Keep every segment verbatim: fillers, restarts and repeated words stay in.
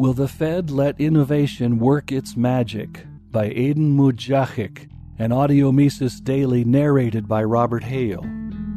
Will the Fed Let Innovation Work Its Magic? By Aidan Mujahic, an Audio Mises Daily narrated by Robert Hale.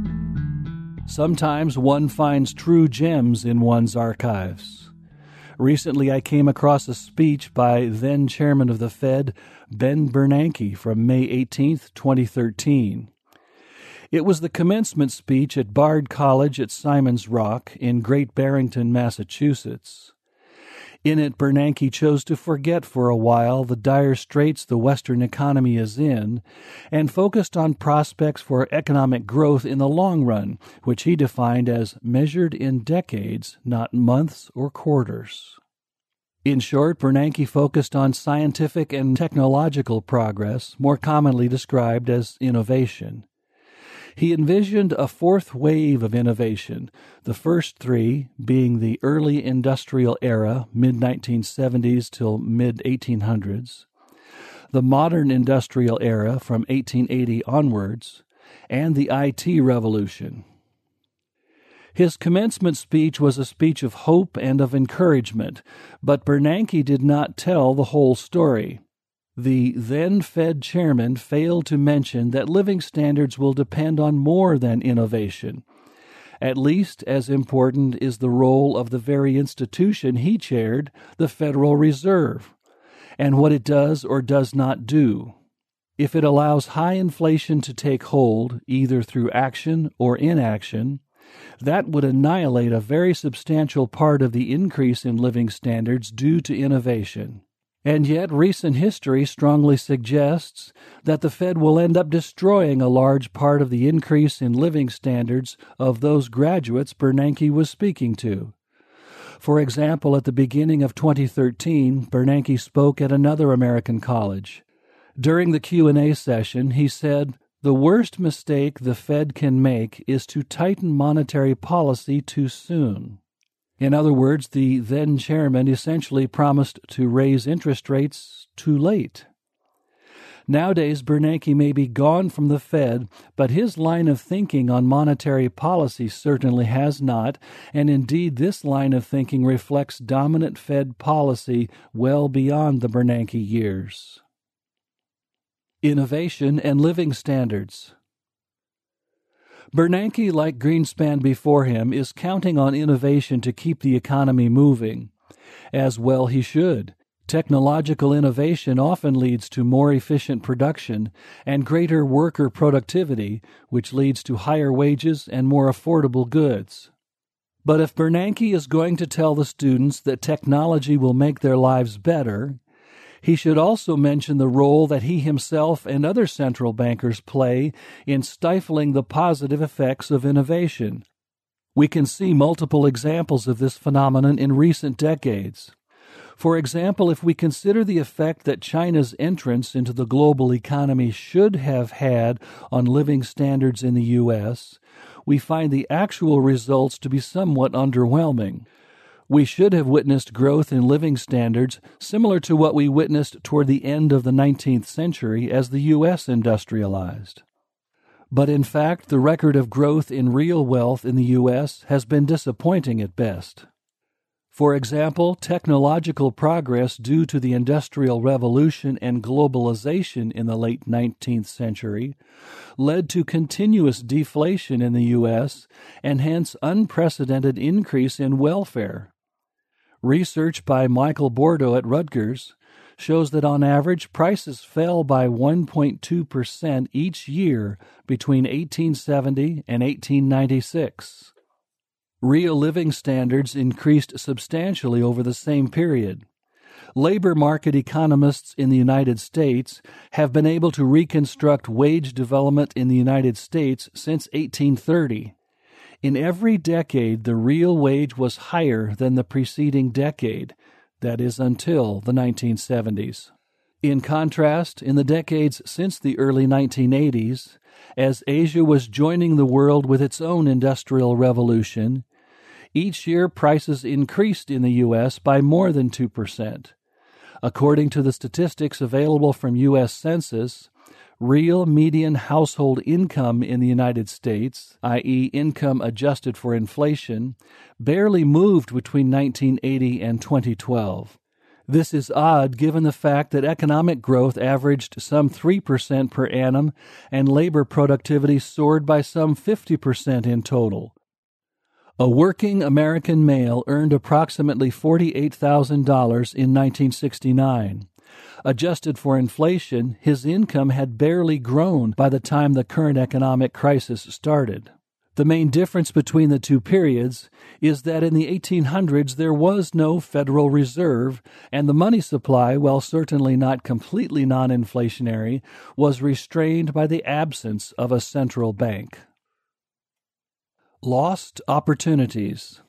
Sometimes one finds true gems in one's archives. Recently I came across a speech by then Chairman of the Fed, Ben Bernanke, from May eighteenth, twenty thirteen. It was the commencement speech at Bard College at Simon's Rock in Great Barrington, Massachusetts. In it, Bernanke chose to forget for a while the dire straits the Western economy is in and focused on prospects for economic growth in the long run, which he defined as measured in decades, not months or quarters. In short, Bernanke focused on scientific and technological progress, more commonly described as innovation. He envisioned a fourth wave of innovation, the first three being the early industrial era, mid nineteen seventies till mid eighteen hundreds, the modern industrial era from eighteen eighty onwards, and the I T revolution. His commencement speech was a speech of hope and of encouragement, but Bernanke did not tell the whole story. The then Fed chairman failed to mention that living standards will depend on more than innovation. At least as important is the role of the very institution he chaired, the Federal Reserve, and what it does or does not do. If it allows high inflation to take hold, either through action or inaction, that would annihilate a very substantial part of the increase in living standards due to innovation. And yet recent history strongly suggests that the Fed will end up destroying a large part of the increase in living standards of those graduates Bernanke was speaking to. For example, at the beginning of twenty thirteen, Bernanke spoke at another American college. During the Q and A session, he said, "The worst mistake the Fed can make is to tighten monetary policy too soon." In other words, the then chairman essentially promised to raise interest rates too late. Nowadays, Bernanke may be gone from the Fed, but his line of thinking on monetary policy certainly has not, and indeed this line of thinking reflects dominant Fed policy well beyond the Bernanke years. Innovation and living standards. Bernanke, like Greenspan before him, is counting on innovation to keep the economy moving. As well he should. Technological innovation often leads to more efficient production and greater worker productivity, which leads to higher wages and more affordable goods. But if Bernanke is going to tell the students that technology will make their lives better, he should also mention the role that he himself and other central bankers play in stifling the positive effects of innovation. We can see multiple examples of this phenomenon in recent decades. For example, if we consider the effect that China's entrance into the global economy should have had on living standards in the U S, we find the actual results to be somewhat underwhelming. We should have witnessed growth in living standards similar to what we witnessed toward the end of the nineteenth century as the U S industrialized. But in fact, the record of growth in real wealth in the U S has been disappointing at best. For example, technological progress due to the Industrial Revolution and globalization in the late nineteenth century led to continuous deflation in the U S and hence unprecedented increase in welfare. Research by Michael Bordeaux at Rutgers shows that on average prices fell by one point two percent each year between eighteen seventy and eighteen ninety-six. Real living standards increased substantially over the same period. Labor market economists in the United States have been able to reconstruct wage development in the United States since eighteen thirty. In every decade, the real wage was higher than the preceding decade, that is, until the nineteen seventies. In contrast, in the decades since the early nineteen eighties, as Asia was joining the world with its own industrial revolution, each year prices increased in the U S by more than two percent. According to the statistics available from U S Census, real median household income in the United States, that is income adjusted for inflation, barely moved between nineteen eighty and twenty twelve. This is odd given the fact that economic growth averaged some three percent per annum and labor productivity soared by some fifty percent in total. A working American male earned approximately forty-eight thousand dollars in nineteen sixty-nine. Adjusted for inflation, his income had barely grown by the time the current economic crisis started. The main difference between the two periods is that in the eighteen hundreds there was no Federal Reserve, and the money supply, while certainly not completely non-inflationary, was restrained by the absence of a central bank. Lost opportunities.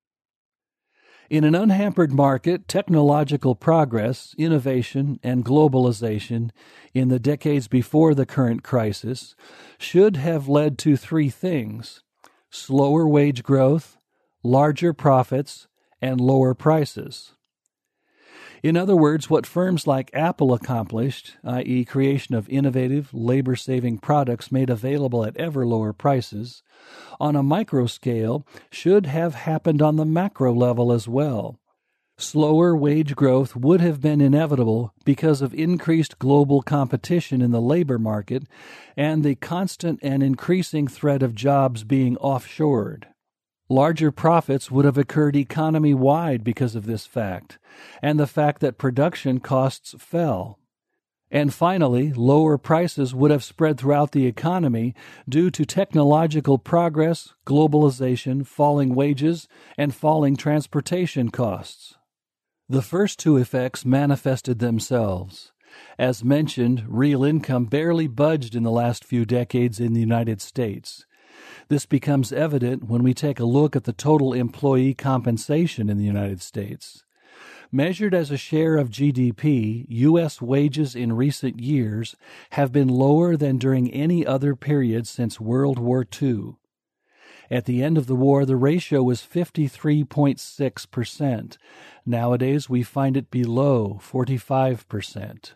In an unhampered market, technological progress, innovation, and globalization in the decades before the current crisis should have led to three things: slower wage growth, larger profits, and lower prices. In other words, what firms like Apple accomplished, that is creation of innovative, labor-saving products made available at ever lower prices, on a micro scale should have happened on the macro level as well. Slower wage growth would have been inevitable because of increased global competition in the labor market and the constant and increasing threat of jobs being offshored. Larger profits would have occurred economy-wide because of this fact, and the fact that production costs fell. And finally, lower prices would have spread throughout the economy due to technological progress, globalization, falling wages, and falling transportation costs. The first two effects manifested themselves. As mentioned, real income barely budged in the last few decades in the United States. This becomes evident when we take a look at the total employee compensation in the United States. Measured as a share of G D P, U S wages in recent years have been lower than during any other period since World War Two. At the end of the war, the ratio was fifty-three point six percent. Nowadays, we find it below forty-five percent.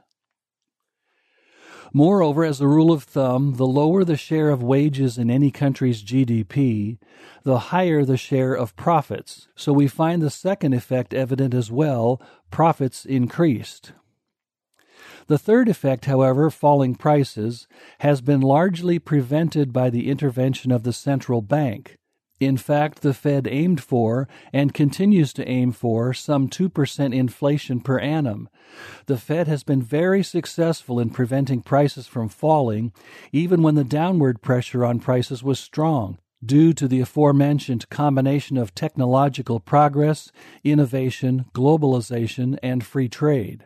Moreover, as a rule of thumb, the lower the share of wages in any country's G D P, the higher the share of profits. So we find the second effect evident as well: profits increased. The third effect, however, falling prices, has been largely prevented by the intervention of the central bank. In fact, the Fed aimed for, and continues to aim for, some two percent inflation per annum. The Fed has been very successful in preventing prices from falling, even when the downward pressure on prices was strong, due to the aforementioned combination of technological progress, innovation, globalization, and free trade.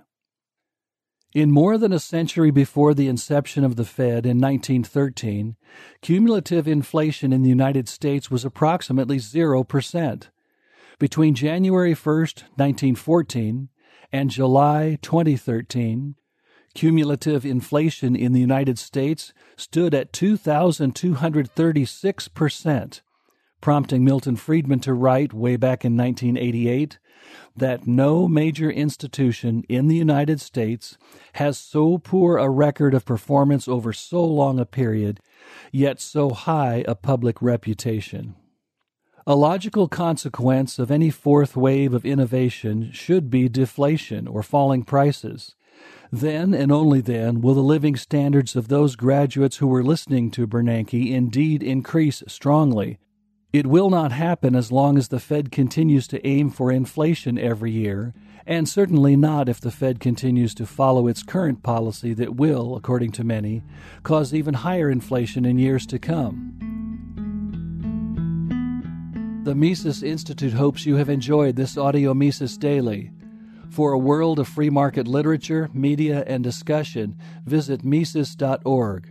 In more than a century before the inception of the Fed in nineteen thirteen, cumulative inflation in the United States was approximately zero percent. Between January first, nineteen fourteen, and July twenty thirteen, cumulative inflation in the United States stood at two thousand two hundred thirty-six percent, prompting Milton Friedman to write way back in nineteen eighty-eight that no major institution in the United States has so poor a record of performance over so long a period, yet so high a public reputation. A logical consequence of any fourth wave of innovation should be deflation or falling prices. Then and only then will the living standards of those graduates who were listening to Bernanke indeed increase strongly. It will not happen as long as the Fed continues to aim for inflation every year, and certainly not if the Fed continues to follow its current policy that will, according to many, cause even higher inflation in years to come. The Mises Institute hopes you have enjoyed this Audio Mises Daily. For a world of free market literature, media, and discussion, visit Mises dot org.